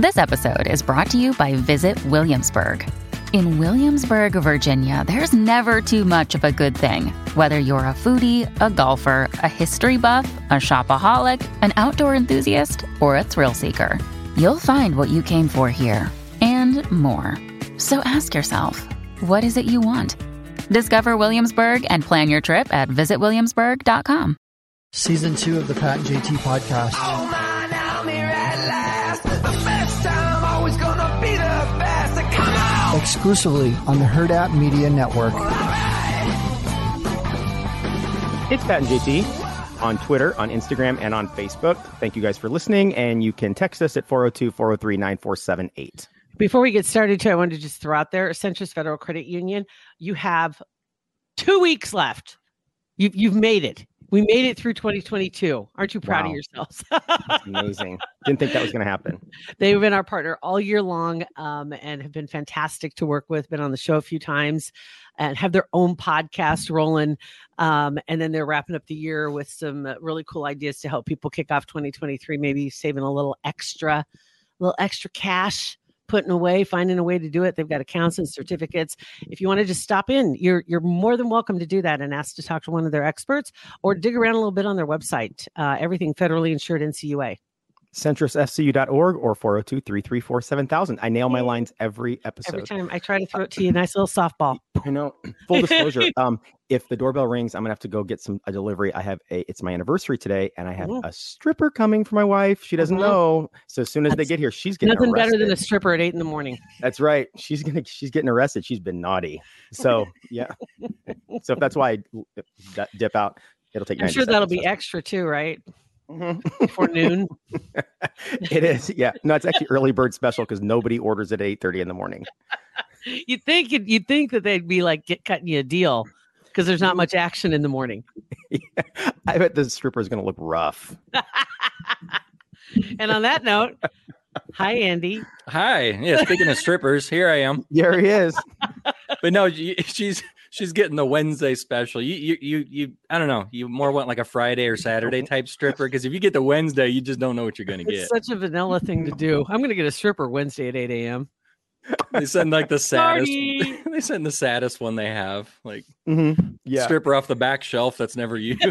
This episode is brought to you by Visit Williamsburg. In Williamsburg, Virginia, there's never too much of a good thing. Whether you're a foodie, a golfer, a history buff, a shopaholic, an outdoor enthusiast, or a thrill seeker, you'll find what you came for here and more. So ask yourself, what is it you want? Discover Williamsburg and plan your trip at visitwilliamsburg.com. Season 2 of the Pat and JT podcast. Oh man, I'm here at last. The best time, always gonna be the best. Come on! Exclusively on the Herd App Media Network. It's Pat and JT on Twitter, on Instagram, and on Facebook. Thank you guys for listening, and you can text us at 402-403-9478. Before we get started, too, I wanted to just throw out there, Centris Federal Credit Union, you have 2 weeks left. You've made it. We made it through 2022. Aren't you proud of yourselves? That's amazing. Didn't think that was going to happen. They've been our partner all year long and have been fantastic to work with, been on the show a few times and have their own podcast rolling. And then they're wrapping up the year with some really cool ideas to help people kick off 2023, maybe saving a little extra cash, putting away, finding a way to do it. They've got accounts and certificates. If you want to just stop in, you're more than welcome to do that and ask to talk to one of their experts or dig around a little bit on their website. Everything federally insured NCUA. CentrisFCU.org or 402-334-7000. I nail my lines every episode. Every time I try to throw it to you, nice little softball. I know. Full disclosure. If the doorbell rings, I'm gonna have to go get a delivery. It's my anniversry today, and I have a stripper coming for my wife. She doesn't know. So as soon as they get here, she's getting nothing arrested. better than a stripper at 8 a.m. That's right. She's getting arrested. She's been naughty. So yeah. So if that's why I dip out, it'll take. I'm sure that'll be extra too, right? Before noon. It is. Yeah. No, it's actually early bird special because nobody orders at 8:30 in the morning. You'd think that they'd be like cutting you a deal because there's not much action in the morning. Yeah. I bet the stripper is going to look rough. And on that note, hi, Andy. Hi. Yeah. Speaking of strippers, here I am. There he is. But no, she's getting the Wednesday special. You I don't know. You more want like a Friday or Saturday type stripper because if you get the Wednesday, you just don't know what you're going to get. It's such a vanilla thing to do. I'm going to get a stripper Wednesday at 8 a.m. They send like the saddest. Party. They send the saddest one they have, like Stripper off the back shelf that's never used.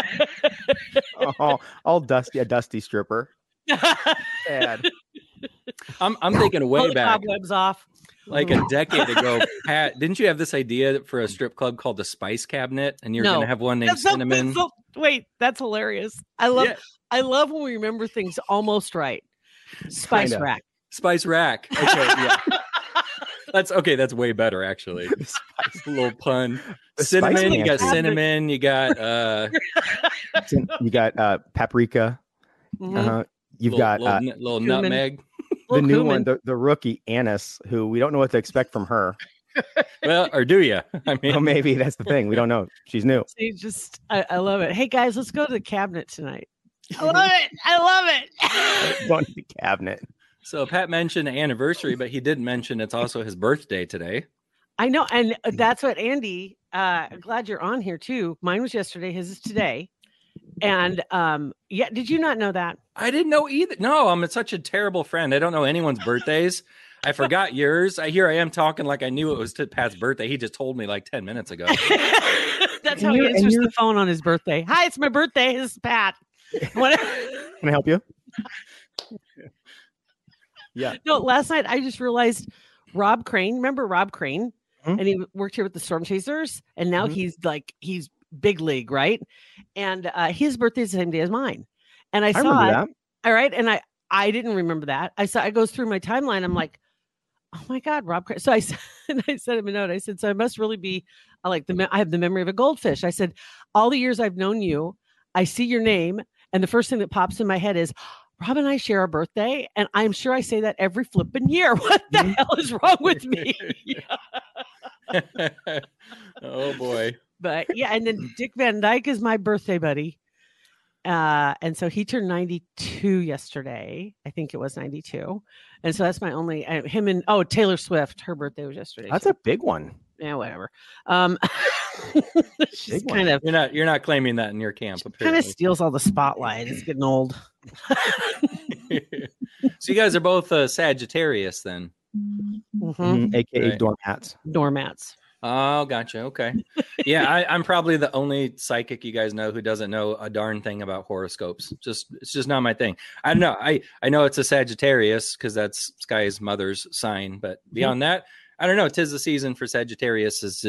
all dusty, a dusty stripper. Sad. I'm thinking way Pull the back, cobwebs off. like a decade ago. Pat, didn't you have this idea for a strip club called the Spice Cabinet, and you're going to have one named Cinnamon? Wait, that's hilarious. I love when we remember things almost right. Spice Rack. Spice Rack. Okay, yeah. That's way better actually. A little pun. Cinnamon, you got cinnamon, you got paprika. You've got little nutmeg. The new one, the rookie Anise, who we don't know what to expect from her. Well, or do you? I mean, well, maybe that's the thing. We don't know. She's new. I love it. Hey guys, let's go to the cabinet tonight. I love it. Going to the cabinet. So Pat mentioned anniversary, but he didn't mention it's also his birthday today. I know, and that's what Andy. Glad you're on here too. Mine was yesterday. His is today. And did you not know that? I didn't know either. No, I'm such a terrible friend. I don't know anyone's birthdays. I forgot yours. Here I am talking like I knew it was Pat's birthday. He just told me like 10 minutes ago. That's how he answers the phone on his birthday. Hi, it's my birthday. This is Pat. Can I help you? Yeah. No, last night I just realized Rob Crane. Remember Rob Crane? Mm-hmm. And he worked here with the Storm Chasers. And now he's big league, right? And his birthday is the same day as mine. And I saw that. All right. And I didn't remember that. I goes through my timeline. I'm like, oh my God, Rob Crane. So I sent him a note. I said, so I must really be I have the memory of a goldfish. I said, all the years I've known you, I see your name. And the first thing that pops in my head is, Rob and I share a birthday, and I'm sure I say that every flipping year. What the hell is wrong with me? Oh, boy. But yeah, and then Dick Van Dyke is my birthday buddy. And so he turned 92 yesterday. I think it was 92. And so that's my only, him and, Taylor Swift, her birthday was yesterday. That's a big one. Yeah, whatever. She's kind of, you're not claiming that in your camp. Kind of steals all the spotlight. It's getting old. So you guys are both Sagittarius then. Mhm. AKA Right. doormats. Doormats. Oh, gotcha. Okay. Yeah, I'm probably the only psychic you guys know who doesn't know a darn thing about horoscopes. It's just not my thing. I don't know. I know it's a Sagittarius because that's Sky's mother's sign, but beyond that, I don't know. 'Tis the season for Sagittarius is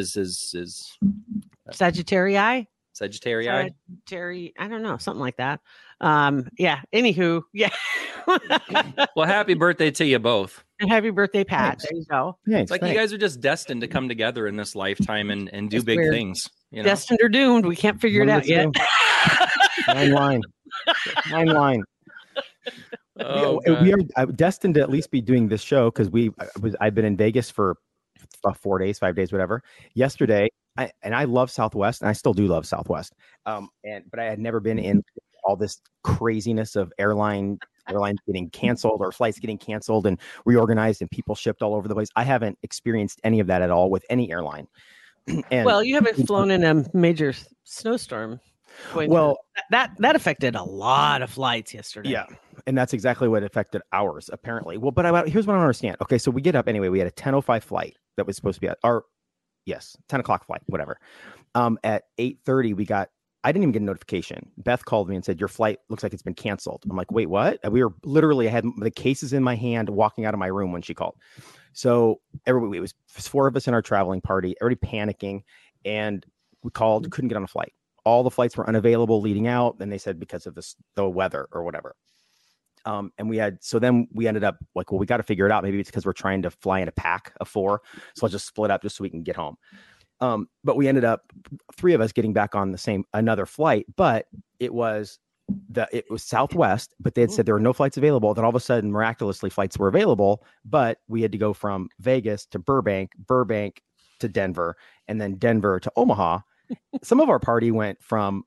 Sagittarii. Sagittarii. Sagittari. I don't know, something like that. Yeah. Anywho, yeah. Well, happy birthday to you both. And happy birthday, Pat. Thanks. There you go. Thanks. It's like thanks. you guys are just destined to come together in this lifetime and do It's big weird. things. You know? Destined or doomed. We can't figure it One out of yet. the Fine line. Fine line. Oh, we God. are destined to at least be doing this show because I've been in Vegas for 4 days, 5 days, whatever. Yesterday, I love Southwest, and I still do love Southwest. But I had never been in all this craziness of airlines getting canceled or flights getting canceled and reorganized and people shipped all over the place. I haven't experienced any of that at all with any airline. And Well, you haven't flown in a major snowstorm. well, that affected a lot of flights yesterday. yeah, and that's exactly what affected ours, apparently. Well, but here's what I don't understand. Okay, so we get up anyway. We had a 10:05 flight that was supposed to be at 10 o'clock flight, whatever. At 8:30, I didn't even get a notification. Beth called me and said, your flight looks like it's been canceled. I'm like, wait, what? And we were literally, I had the cases in my hand walking out of my room when she called. So it was 4 of us in our traveling party, everybody panicking. And we called, couldn't get on a flight. All the flights were unavailable leading out. And they said because of the weather or whatever. And then we ended up like, well, we got to figure it out. Maybe it's because we're trying to fly in a pack of 4. So I'll just split up just so we can get home. But we ended up 3 of us getting back on another flight, but it was Southwest, but they had said there were no flights available. Then all of a sudden, miraculously, flights were available, but we had to go from Vegas to Burbank to Denver, and then Denver to Omaha. Some of our party went from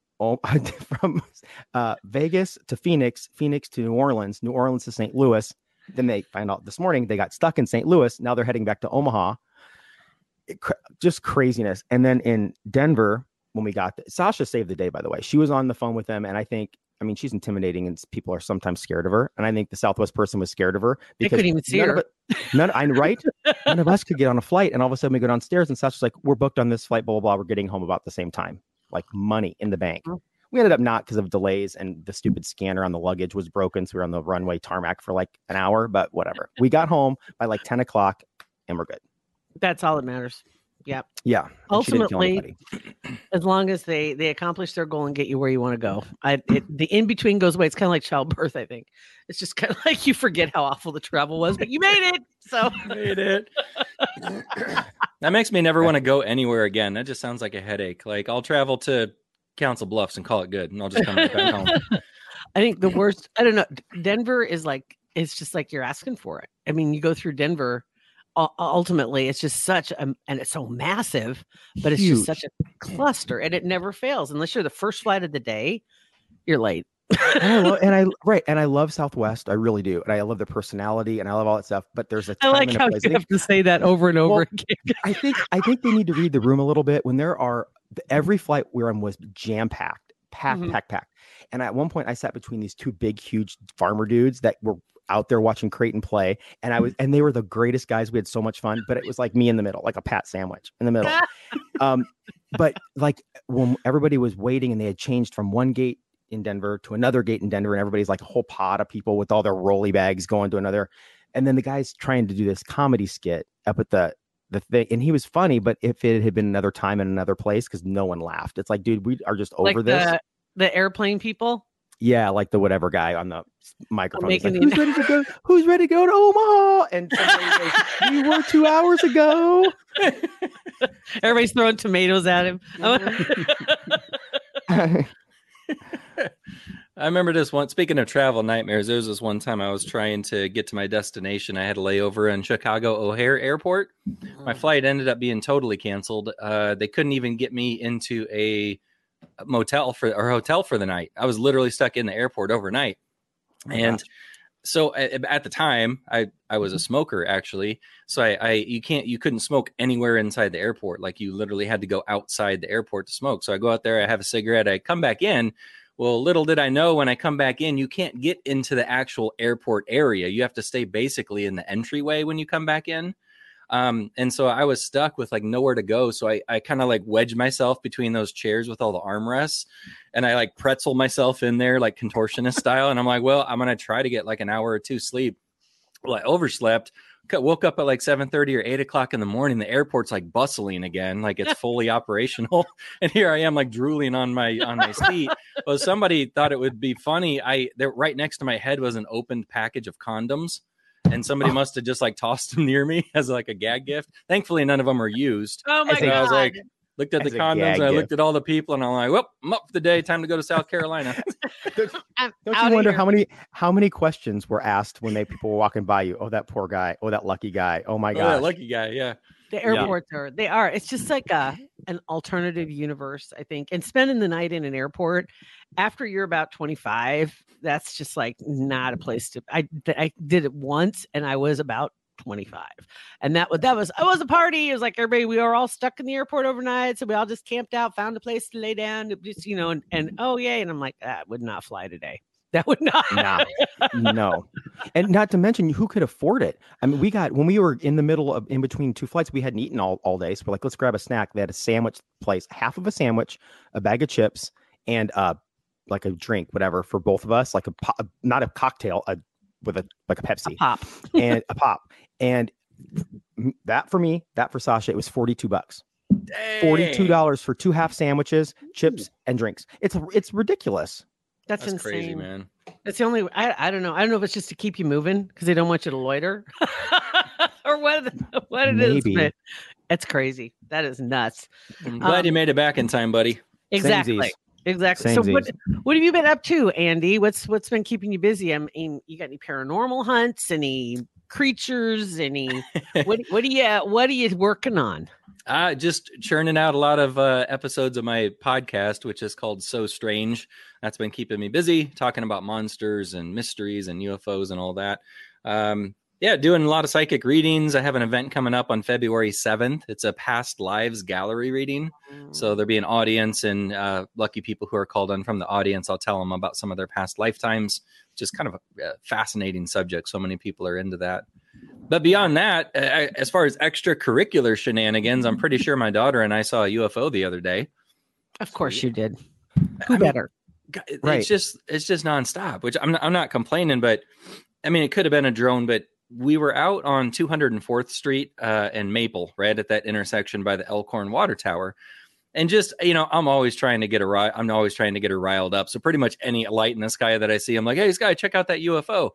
Vegas to Phoenix to New Orleans to St. Louis. Then they find out this morning they got stuck in St. Louis. Now they're heading back to Omaha. Just craziness. And then in Denver, when we got Sasha saved the day, by the way. She was on the phone with them, and she's intimidating, and people are sometimes scared of her. And I think the Southwest person was scared of her They because couldn't even see her. None of us could get on a flight, and all of a sudden we go downstairs, and Sasha's like, "We're booked on this flight, blah blah blah. We're getting home about the same time, like money in the bank." We ended up not because of delays, and the stupid scanner on the luggage was broken, so we were on the runway tarmac for like an hour. But whatever, we got home by like 10 o'clock, and we're good. That's all that matters. Yep. Yeah. Ultimately, as long as they accomplish their goal and get you where you want to go, the in between goes away. It's kind of like childbirth. I think it's just kind of like you forget how awful the travel was, but you made it. So Made it. That makes me never want to go anywhere again. That just sounds like a headache. Like I'll travel to Council Bluffs and call it good, and I'll just come back home. I think the worst. I don't know. Denver is like it's just like you're asking for it. I mean, you go through Denver. Ultimately, it's just and it's so massive, but it's just such a cluster, and it never fails unless you're the first flight of the day. You're late. and I love Southwest. I really do, and I love their personality, and I love all that stuff. But there's a time I like and a how place. you have to say that over and over again. I think they need to read the room a little bit. When every flight we're on was jam packed. And at one point, I sat between these 2 big, huge farmer dudes that were out there watching Creighton play, and they were the greatest guys. We had so much fun, but it was like me in the middle, like a Pat sandwich in the middle. But like when everybody was waiting and they had changed from one gate in Denver to another gate in Denver, and everybody's like a whole pod of people with all their rolly bags going to another, and then the guy's trying to do this comedy skit up at the thing, and he was funny, but if it had been another time in another place, because no one laughed, it's like, dude, we are just over like this. The airplane people. Yeah, like the whatever guy on the microphone. He's like, making who's ready to go? Who's ready to go to Omaha? And somebody goes, we were 2 hours ago. Everybody's throwing tomatoes at him. I remember this one. Speaking of travel nightmares, there was this one time I was trying to get to my destination. I had a layover in Chicago O'Hare Airport. My flight ended up being totally canceled. They couldn't even get me into a hotel for the night. I was literally stuck in the airport overnight. So at the time I was a smoker actually. So you couldn't smoke anywhere inside the airport. Like you literally had to go outside the airport to smoke. So I go out there, I have a cigarette, I come back in. Well, little did I know, when I come back in, you can't get into the actual airport area. You have to stay basically in the entryway when you come back in. And so I was stuck with like nowhere to go. So I kind of like wedged myself between those chairs with all the armrests, and I like pretzel myself in there like contortionist style. And I'm like, well, I'm going to try to get like an hour or two sleep. Well, I overslept. Woke up at like 7:30 or 8 o'clock in the morning. The airport's like bustling again, like it's fully operational. And here I am like drooling on my seat. Well, somebody thought it would be funny. There right next to my head was an opened package of condoms, and somebody must have just like tossed them near me as like a gag gift. Thankfully, none of them are used. Oh my So God. I was like, looked at the As a condoms, gag and I gift. looked at all the people, and I'm like, well, I'm up for the day. Time to go to South Carolina. I'm Don't out you of wonder here. how many questions were asked when people were walking by you? Oh, that poor guy. Oh, that lucky guy. Oh my Oh, gosh. that lucky guy. Yeah. The airports are. It's just like an alternative universe, I think. And spending the night in an airport after you're about 25, that's just like not a place to. I did it once, and I was about 25, and that was I was a party. It was like everybody, we were all stuck in the airport overnight, so we all just camped out, found a place to lay down, just and oh yay, and I'm like, that would not fly today. That would not. No. And not to mention, who could afford it? I mean, when we were in the middle of in between two flights, we hadn't eaten all day. So we're like, let's grab a snack. They had a sandwich place, half of a sandwich, a bag of chips, and like a drink, whatever, for both of us, like not a cocktail, with a Pepsi, A pop. and a pop. And that for me, that for Sasha, it was $42. $42 for 2 half sandwiches, chips, and drinks. It's ridiculous. That's insane, crazy, man. That's the only. I don't know. I don't know if it's just to keep you moving because they don't want you to loiter, or what it is. Maybe. But it's crazy. That is nuts. I'm glad you made it back in time, buddy. Exactly. Samesies. Exactly. So Samesies. what have you been up to, Andy? What's been keeping you busy? I mean, you got any paranormal hunts? Any creatures? Any? what are you working on? Just churning out a lot of episodes of my podcast, which is called So Strange. That's been keeping me busy, talking about monsters and mysteries and UFOs and all that. Doing a lot of psychic readings. I have an event coming up on February 7th. It's a past lives gallery reading. So there'll be an audience, and lucky people who are called on from the audience, I'll tell them about some of their past lifetimes, which is kind of a fascinating subject. So many people are into that. But beyond that, as far as extracurricular shenanigans, I'm pretty sure my daughter and I saw a UFO the other day. Of course you did. I Who mean, better? Right. It's just nonstop, which I'm not complaining, but I mean, it could have been a drone, but we were out on 204th Street and Maple, right at that intersection by the Elkhorn Water Tower. And just, I'm always trying to get her riled up. So pretty much any light in the sky that I see, I'm like, hey, Sky, check out that UFO.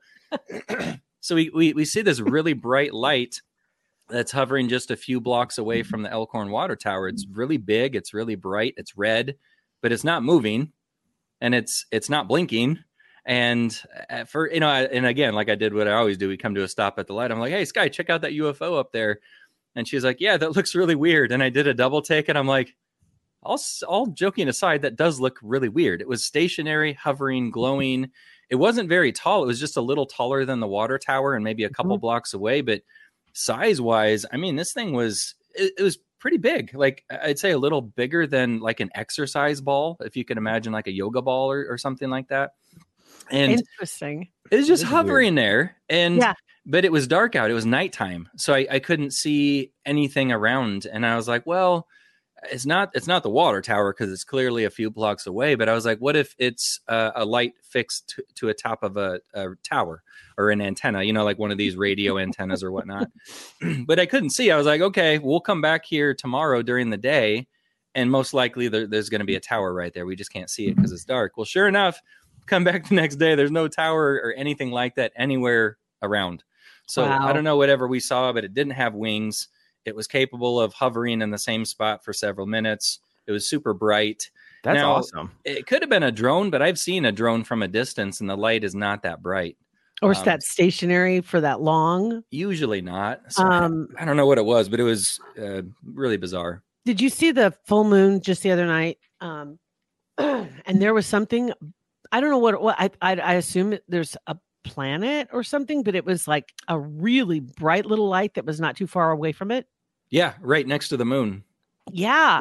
So we see this really bright light that's hovering just a few blocks away from the Elkhorn Water Tower. It's really big. It's really bright. It's red, but it's not moving, and it's not blinking. And and again, like I did what I always do, we come to a stop at the light. I'm like, hey, Sky, check out that UFO up there. And she's like, yeah, that looks really weird. And I did a double take, and I'm like, all joking aside, that does look really weird. It was stationary, hovering, glowing. It wasn't very tall. It was just a little taller than the water tower and maybe a couple blocks away. But size-wise, I mean, this thing was pretty big. Like, I'd say a little bigger than like an exercise ball, if you can imagine like a yoga ball or something like that. And Interesting. it was just hovering there. And Yeah. but it was dark out. It was nighttime. So I couldn't see anything around. And I was like, well, it's not the water tower because it's clearly a few blocks away. But I was like, what if it's a light fixed to a top of a tower or an antenna, like one of these radio antennas or whatnot. But I couldn't see. I was like, okay, we'll come back here tomorrow during the day, and most likely there's going to be a tower right there. We just can't see it because it's dark. Well, sure enough, come back the next day. There's no tower or anything like that anywhere around. So Wow. I don't know whatever we saw, but it didn't have wings. It was capable of hovering in the same spot for several minutes. It was super bright. That's Now, awesome. It could have been a drone, but I've seen a drone from a distance and the light is not that bright. Or is that stationary for that long? Usually not. So Um, I don't know what it was, but it was really bizarre. Did you see the full moon just the other night? And there was something, I don't know what I assume there's a planet or something, but it was like a really bright little light that was not too far away from it. Yeah, right next to the moon. Yeah. Yeah.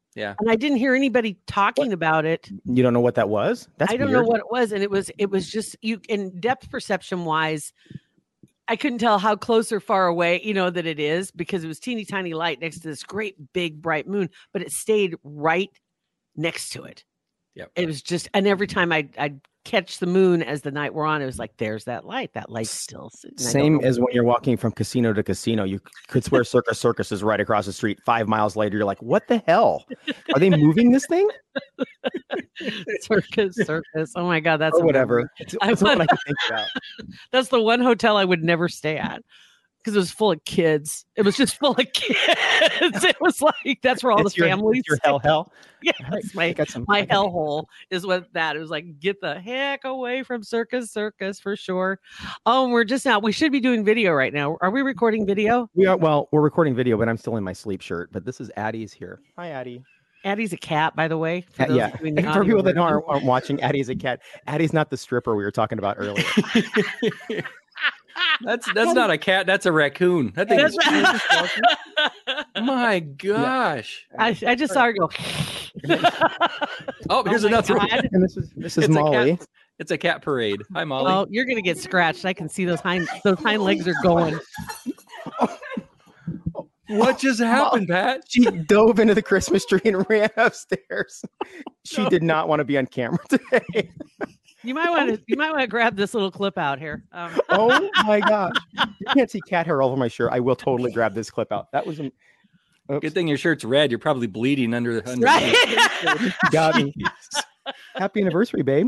Yeah. And I didn't hear anybody talking about it. You don't know what that was? That's I don't weird. know what it was. And it was just you in depth perception wise. I couldn't tell how close or far away, that it is because it was teeny tiny light next to this great big bright moon, but it stayed right next to it. Yep. It was just, and every time I'd catch the moon as the night wore on, it was like, there's that light. That light's still same as when you're walking from casino to casino. You could swear Circus is right across the street. 5 miles later, you're like, what the hell? Are they moving this thing? Circus. Oh my God, that's or whatever. That's what I can think about. That's the one hotel I would never stay at because it was full of kids. It was just full of kids. It was like that's where all the families. Your hell. Yeah, that's my hellhole is what that. It was like, get the heck away from Circus for sure. Oh, we're just now. We should be doing video right now. Are we recording video? We are. Well, we're recording video, but I'm still in my sleep shirt. But this is Addie's here. Hi, Addie. Addie's a cat, by the way. For people that aren't watching, Addie's a cat. Addie's not the stripper we were talking about earlier. That's not a cat. That's a raccoon. That thing is my gosh! I just saw her go. Oh, here's another one. And this is Molly. It's a cat parade. Hi, Molly. Oh, you're gonna get scratched. I can see those hind legs are going. What just happened, Pat? She dove into the Christmas tree and ran upstairs. She did not want to be on camera today. You might want to grab this little clip out here. Oh my gosh! You can't see cat hair all over my shirt. I will totally grab this clip out. That was good thing your shirt's red. You're probably bleeding under the. Right? Got me. Happy anniversary, babe.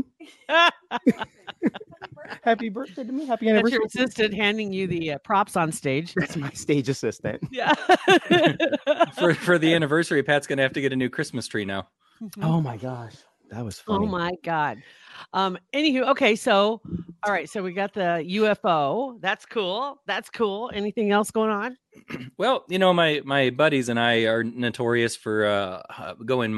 Happy birthday to me. Happy anniversary. That's your assistant handing you the props on stage. That's my stage assistant. Yeah. for the anniversary, Pat's gonna have to get a new Christmas tree now. Oh my gosh, that was funny. Oh my God. Anywho, okay, so all right, so we got the UFO. That's cool. Anything else going on? Well, my buddies and I are notorious for going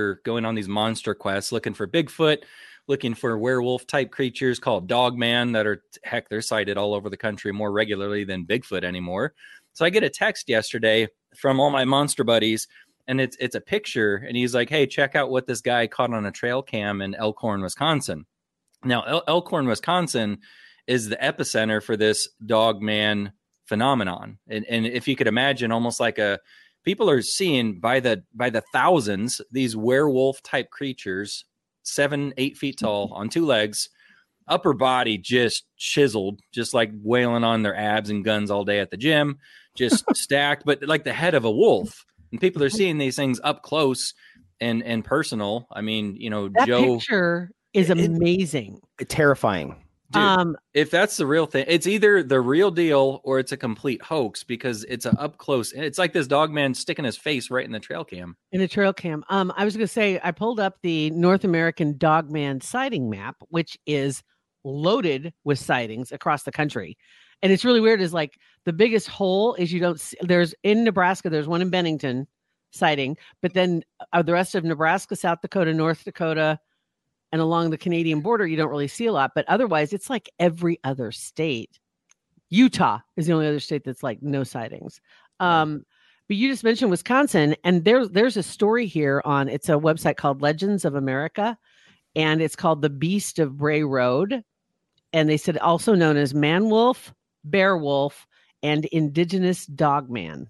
on these monster quests, looking for Bigfoot, looking for werewolf type creatures called Dogman that are they're sighted all over the country more regularly than Bigfoot anymore. So I get a text yesterday from all my monster buddies. And it's a picture, and he's like, hey, check out what this guy caught on a trail cam in Elkhorn, Wisconsin. Now, Elkhorn, Wisconsin is the epicenter for this Dogman phenomenon. And if you could imagine, almost like people are seeing by the thousands, these werewolf type creatures, 7-8 feet tall on 2 legs, upper body just chiseled, just like wailing on their abs and guns all day at the gym, just stacked, but like the head of a wolf. And people are seeing these things up close and personal. I mean, that Joe picture is amazing. Terrifying. Dude, if that's the real thing, it's either the real deal or it's a complete hoax because it's up close. It's like this Dogman sticking his face right in the trail cam. In a trail cam. I was going to say, I pulled up the North American Dogman sighting map, which is loaded with sightings across the country. And it's really weird is like the biggest hole is you don't see, there's in Nebraska, there's one in Bennington sighting, but then the rest of Nebraska, South Dakota, North Dakota, and along the Canadian border, you don't really see a lot, but otherwise it's like every other state. Utah is the only other state that's like no sightings. But you just mentioned Wisconsin, and there's a story here it's a website called Legends of America, and it's called The Beast of Bray Road. And they said also known as man wolf, bear wolf, and indigenous dogman.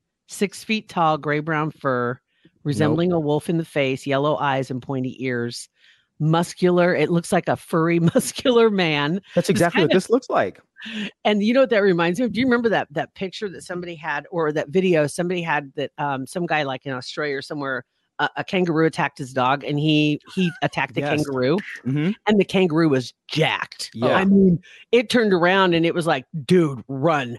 6 feet tall, gray-brown fur, resembling a wolf in the face, yellow eyes and pointy ears. Muscular. It looks like a furry, muscular man. That's exactly what this looks like. And you know what that reminds me of? Do you remember that picture that somebody had, or that video somebody had that some guy like in Australia or somewhere, a kangaroo attacked his dog, and he attacked the kangaroo, and the kangaroo was jacked. Yeah. I mean, it turned around and it was like, dude, run.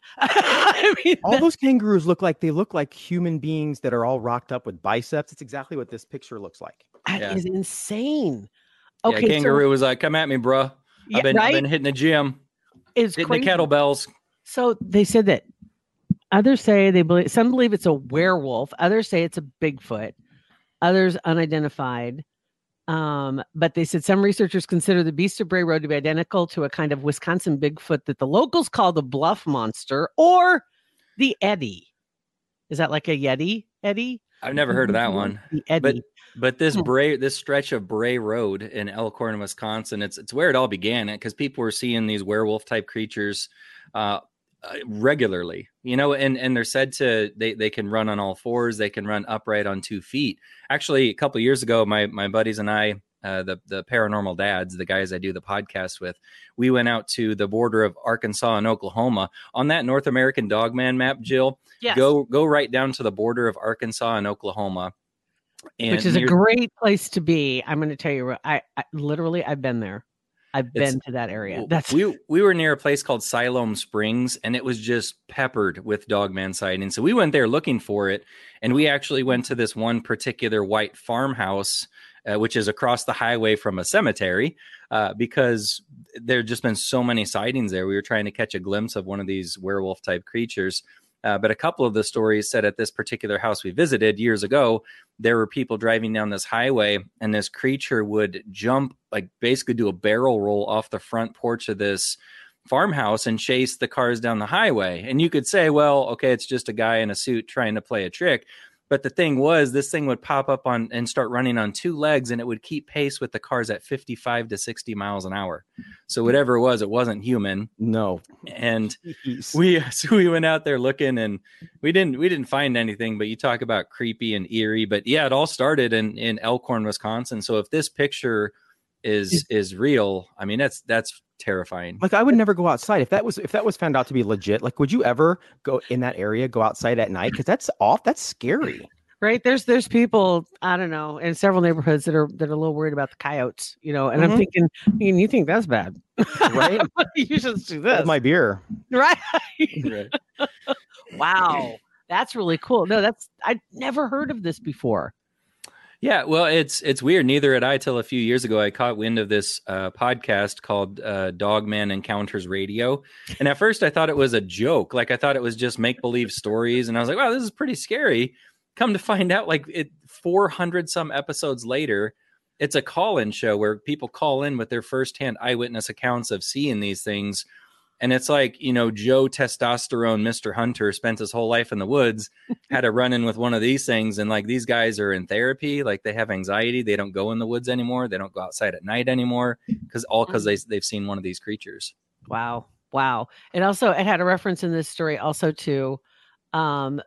I mean, all those kangaroos look like human beings that are all rocked up with biceps. It's exactly what this picture looks like. That is insane. Okay, yeah, kangaroo was like, come at me, bro. I've been hitting the gym. It's hitting crazy. The kettlebells. So they said that others say some believe it's a werewolf. Others say it's a Bigfoot. Others unidentified. But they said some researchers consider the Beast of Bray Road to be identical to a kind of Wisconsin Bigfoot that the locals call the Bluff Monster or the Eddie. Is that like a Yeti, Eddie? I've never heard of that one. The Eddie. But this stretch of Bray Road in Elkhorn, Wisconsin, it's where it all began, because people were seeing these werewolf type creatures regularly, and they're said to they can run on all fours, they can run upright on 2 feet. Actually, a couple of years ago, my buddies and I, the Paranormal Dads, the guys I do the podcast with, we went out to the border of Arkansas and Oklahoma on that North American Dogman map. Jill, Yes. go right down to the border of Arkansas and Oklahoma. Which is a great place to be. I'm going to tell you, I literally, I've been there. I've been to that area. We were near a place called Siloam Springs, and it was just peppered with Dogman sightings. So we went there looking for it, and we actually went to this one particular white farmhouse, which is across the highway from a cemetery, because there just been so many sightings there. We were trying to catch a glimpse of one of these werewolf type creatures. But a couple of the stories said at this particular house we visited years ago, there were people driving down this highway, and this creature would jump, like basically do a barrel roll off the front porch of this farmhouse and chase the cars down the highway. And you could say, well, okay, it's just a guy in a suit trying to play a trick. But the thing was, this thing would pop up on and start running on 2 legs, and it would keep pace with the cars at 55 to 60 miles an hour. So whatever it was, it wasn't human. No. And we went out there looking, and we didn't find anything. But you talk about creepy and eerie. But yeah, it all started in Elkhorn, Wisconsin. So if this picture is real, I mean, that's terrifying. Like, I would never go outside if that was found out to be legit. Like, would you ever go in that area, go outside at night? Because that's scary. Right. There's people, I don't know, in several neighborhoods that are a little worried about the coyotes, and I'm thinking, you think that's bad, right? You should do this. My beer. Right. Right. Wow. That's really cool. No, I'd never heard of this before. Yeah, well, it's weird. Neither had I till a few years ago. I caught wind of this podcast called Dogman Encounters Radio. And at first I thought it was a joke. Like, I thought it was just make-believe stories. And I was like, wow, this is pretty scary. Come to find out, 400 some episodes later, it's a call-in show where people call in with their firsthand eyewitness accounts of seeing these things. And it's like, Joe Testosterone, Mr. Hunter, spent his whole life in the woods, had a run in with one of these things. And these guys are in therapy, they have anxiety. They don't go in the woods anymore. They don't go outside at night anymore because they've seen one of these creatures. Wow. And also it had a reference in this story also to where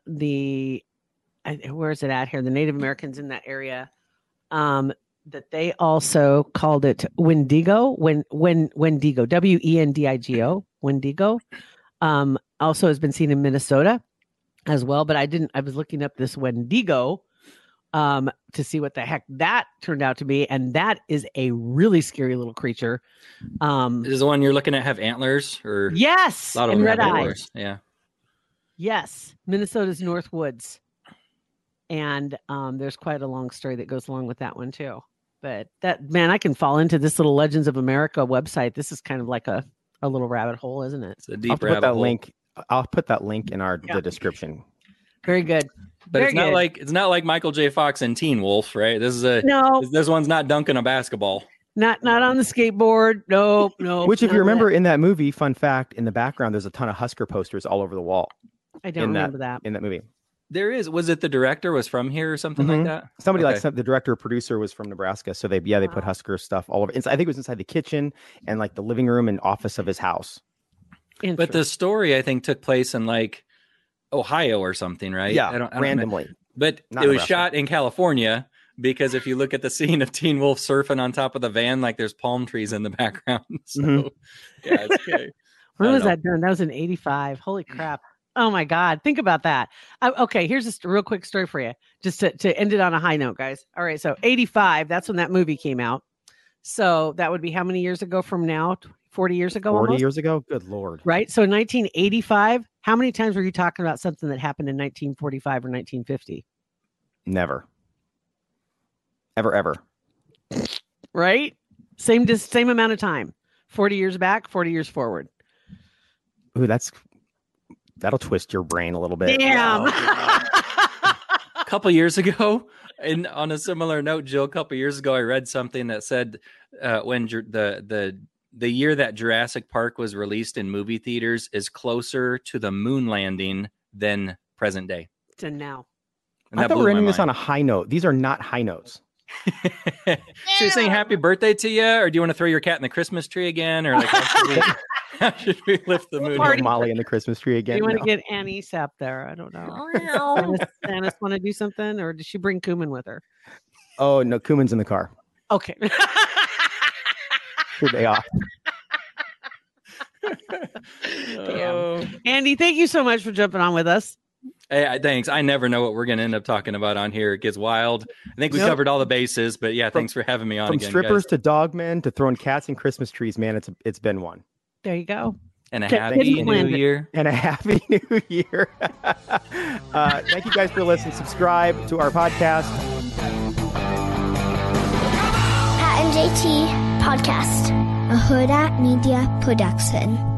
is it at here? The Native Americans in that area, that they also called it Wendigo, Wendigo, Wendigo, Wendigo, also has been seen in Minnesota as well. But I was looking up this Wendigo to see what the heck that turned out to be. And that is a really scary little creature. Is the one you're looking at have antlers? Or yes, a lot of and them red have eyes. antlers. Yeah. Yes, Minnesota's North Woods. And there's quite a long story that goes along with that one too. But I can fall into this little Legends of America website. This is kind of like a little rabbit hole, isn't it? It's a deep rabbit hole. I'll put that link in the description. Very good. But it's not like Michael J. Fox and Teen Wolf, right? This one's not dunking a basketball. Not on the skateboard. No. Which, if you remember in that movie, fun fact, in the background, there's a ton of Husker posters all over the wall. I don't remember that. In that movie. There is. Was it the director was from here or something like that? Somebody the director or producer was from Nebraska. So they put Husker stuff all over. I think it was inside the kitchen and the living room and office of his house. But the story, I think, took place in Ohio or something, right? Yeah, I don't randomly. But it was shot in California because if you look at the scene of Teen Wolf surfing on top of the van, there's palm trees in the background. So, yeah, it's okay. When was that done? That was in 85. Holy crap. Oh my God. Think about that. Okay. Here's a real quick story for you, just to end it on a high note, guys. All right. So 85, that's when that movie came out. So that would be how many years ago from now? 40 years ago? 40 almost? years ago? Good Lord. Right. So in 1985, how many times were you talking about something that happened in 1945 or 1950? Never. Ever. Right. Same amount of time. 40 years back, 40 years forward. Ooh, that'll twist your brain a little bit. Damn. A couple years ago, and on a similar note, Jill, a couple years ago, I read something that said when the year that Jurassic Park was released in movie theaters is closer to the moon landing than present day. To now. And I that thought we blew were my ending this on mind. a high note. These are not high notes. Should we sing happy birthday to you, or do you want to throw your cat in the Christmas tree again, or like how should we lift the mood? Party. Molly in the Christmas tree Do again. you want No. to get Annie Sepp there? I don't know. Stannis want to do something, or does she bring Kuman with her? Oh no, Kuman's in the car. Okay. Good day off. Andy, thank you so much for jumping on with us. Hey, thanks. I never know what we're going to end up talking about on here. It gets wild. I think we covered all the bases, but yeah, thanks for having me on From again, strippers guys. to dogmen to throwing cats in Christmas trees, man, it's been one. There you go. And a Okay, happy didn't plan new it. year. And a happy new year. Thank you guys for listening. Subscribe to our podcast. Pat and JT Podcast, a Huda Media Production.